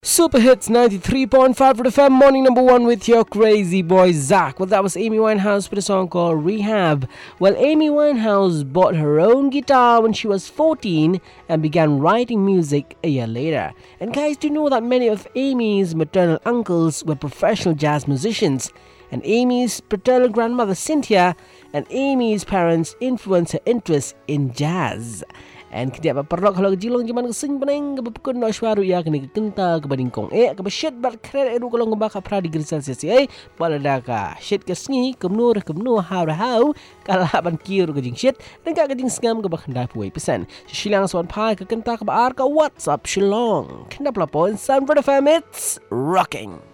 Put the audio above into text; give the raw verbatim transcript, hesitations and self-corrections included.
Super Hits ninety-three point five F M, morning number one with your crazy boy Zach. Well, that was Amy Winehouse with a song called Rehab. Well, Amy Winehouse bought her own guitar when she was fourteen and began writing music a year later. And guys, do you know that many of Amy's maternal uncles were professional jazz musicians? And Amy's paternal grandmother Cynthia and Amy's parents influenced her interest in jazz. And kaya paparok kalau jilong jaman kesing peneng kepukun no suara ya kini kenta kebanding kong eh kebashit bar kret edu kalau ngembaka pradi grisal sesi eh paladaka shit kesni kemnur kemnu how how kala ban kiru kejing shit dan ka kejing skam kebak hendak puai pesan silang swan pai ke kenta ke bar ka WhatsApp shilong kena pelapon Sound for the Fam, it's rocking.